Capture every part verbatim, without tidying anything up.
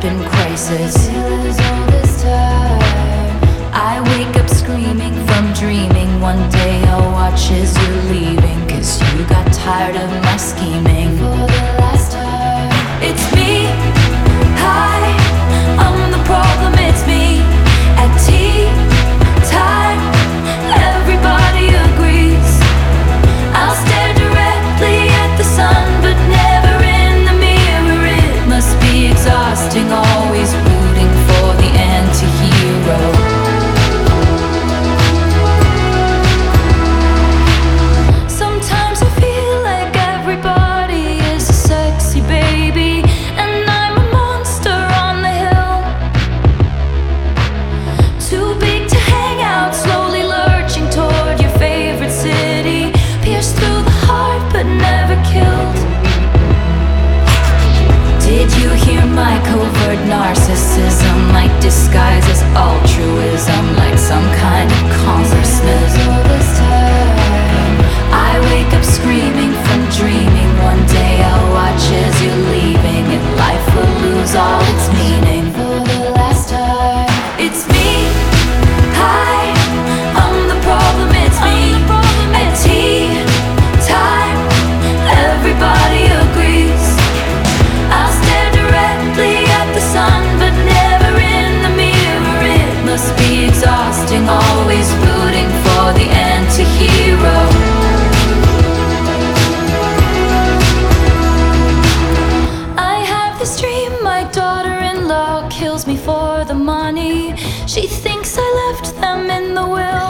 in crisis. I wake up screaming from dreaming. One day I'll watch as you're leaving, 'cause you got tired of my scheming. For the last time, it's me. Hi, I'm the problem, it's me. At tea time, everybody agrees. I'll stare directly at the sun, but never in the mirror. It must be exhausting, always rooting for the anti-hero. Sometimes I feel like everybody is a sexy baby, and I'm a monster on the hill. Too big to hang out, slowly lurching toward your favorite city. Pierced through the heart, but never killed. Did you hear my covert narcissism? Like disguise as altruism, like some kind of congressman. All this time, I wake up screaming from dreaming. One day I'll watch as you're leaving, and life will lose all its meaning. For the last time, it's me. Hi, I'm the problem, it's me. At tea time, everybody agrees. I'll stare directly at the sun, but never in the mirror. It must be exhausting, always rooting for the anti-hero. I have this dream, my daughter-in-law kills me for the money. She thinks I left them in the will.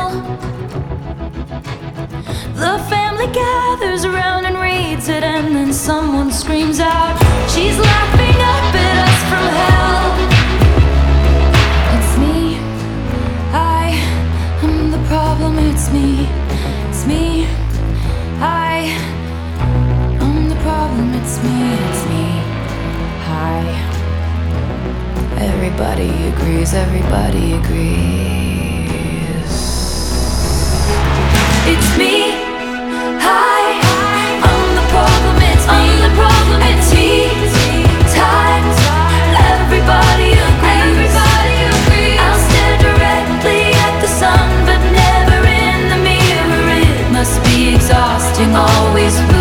The family gathers around and reads it, and then someone screams out, she's laughing up at us from hell. It's me. I am the problem, it's me. It's me. I am the problem, it's me. It's me. Hi. Everybody agrees, everybody agrees. It's me. Hi, I'm the problem, it's me. I'm the problem, it's me. Time, everybody agrees. Everybody agrees. I'll stare directly at the sun, but never in the mirror. It must be exhausting, always.